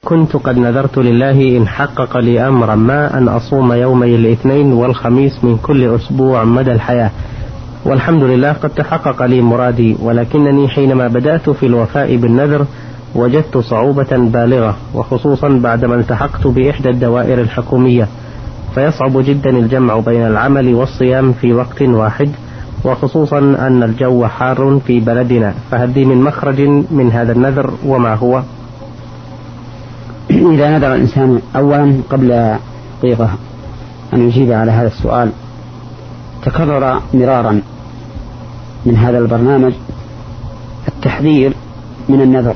كنت قد نذرت لله إن حقق لي أمرا ما أن أصوم يومي الاثنين والخميس من كل أسبوع مدى الحياة، والحمد لله قد تحقق لي مرادي، ولكنني حينما بدأت في الوفاء بالنذر وجدت صعوبة بالغة، وخصوصا بعدما التحقت بإحدى الدوائر الحكومية، فيصعب جدا الجمع بين العمل والصيام في وقت واحد، وخصوصا أن الجو حار في بلدنا، فهل لي من مخرج من هذا النذر وما هو؟ إذا نذر الإنسان أولا قبل دقيقة أن يجيب على هذا السؤال، تكرر مرارا من هذا البرنامج التحذير من النذر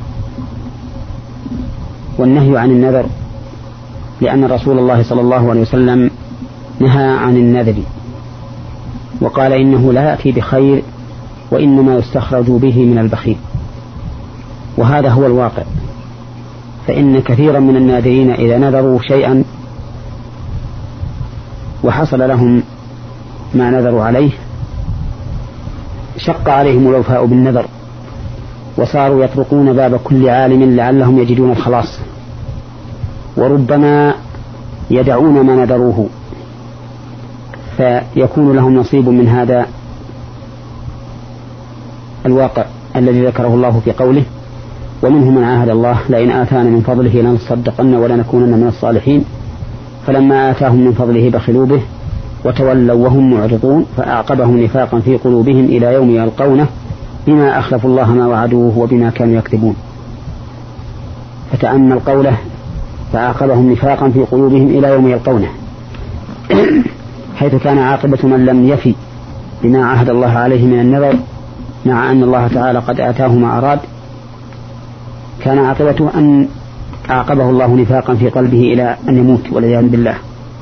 والنهي عن النذر، لأن رسول الله صلى الله عليه وسلم نهى عن النذر وقال إنه لا يأتي بخير وإنما يستخرج به من البخيل، وهذا هو الواقع. فإن كثيرا من الناذرين إذا نذروا شيئا وحصل لهم ما نذروا عليه شق عليهم الوفاء بالنذر، وصاروا يطرقون باب كل عالم لعلهم يجدون الخلاص، وربما يدعون ما نذروه فيكون لهم نصيب من هذا الواقع الذي ذكره الله في قوله: ومنهم من عاهد الله لئن آتانا من فضله لنصدقن ولنكونن من الصالحين، فلما آتاهم من فضله بخلوا به وتولوا وهم معرضون، فأعقبهم نفاقا في قلوبهم إلى يوم يلقونه بما أخلفوا الله ما وعدوه وبما كانوا يكذبون. فتأمل قوله: فأعقبهم نفاقا في قلوبهم إلى يوم يلقونه، حيث كان عاقبة من لم يفي بما عهد الله عليه من النذر مع أن الله تعالى قد آتاه ما أراد، كان عاقبته أن أعقبه الله نفاقا في قلبه إلى أن يموت والعياذ بالله.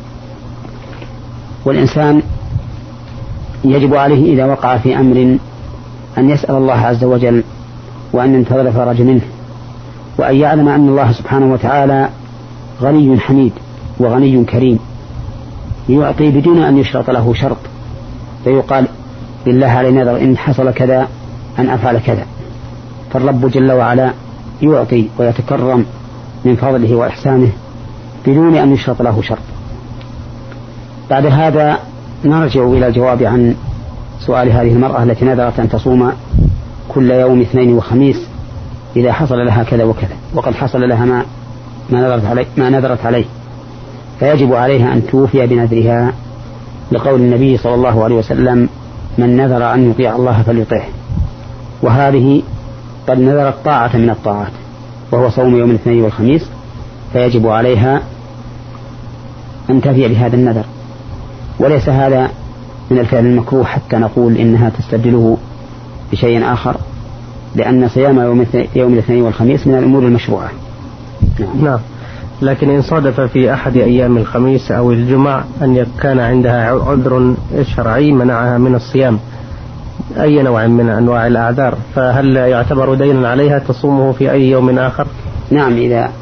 والإنسان يجب عليه إذا وقع في أمر أن يسأل الله عز وجل وأن ينتظر الفرج منه، وأن يعلم أن الله سبحانه وتعالى غني حميد وغني كريم، يعطي بدون أن يشرط له شرط، فيقال لله علي نذر إن حصل كذا أن أفعل كذا. فالرب جل وعلا يعطي ويتكرم من فضله وإحسانه بدون أن يشرط له شرط. بعد هذا نرجع إلى الجواب عن سؤال هذه المرأة التي نذرت أن تصوم كل يوم اثنين وخميس إذا حصل لها كذا وكذا، وقد حصل لها ما نذرت عليه، فيجب عليها أن توفي بنذرها، لقول النبي صلى الله عليه وسلم: من نذر أن يطيع الله فليطيعه. وهذه قد نذرت طاعة من الطاعات وهو صوم يوم الاثنين والخميس، فيجب عليها أن تفي بهذا النذر، وليس هذا من الفعل المكروه حتى نقول إنها تستبدله بشيء آخر، لأن صيام يوم الاثنين والخميس من الأمور المشروعة. نعم. لكن إن صادف في أحد أيام الخميس أو الجمعة أن كان عندها عذر شرعي منعها من الصيام، أي نوع من أنواع الأعذار، فهل يعتبر دينا عليها تصومه في أي يوم آخر؟ نعم،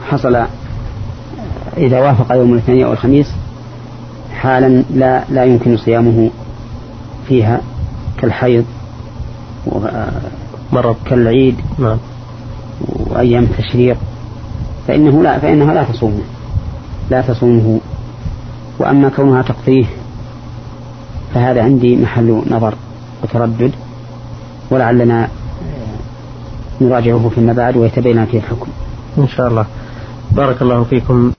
إذا وافق يوم الاثنين أو الخميس حالا لا يمكن صيامه فيها، كالحيض ومرض كالعيد وأيام التشريق، فإنها لا تصومه. وأما كونها تقضيه فهذا عندي محل نظر وتردد، ولعلنا نراجعه فيما بعد ويتبين فيه الحكم إن شاء الله. بارك الله فيكم.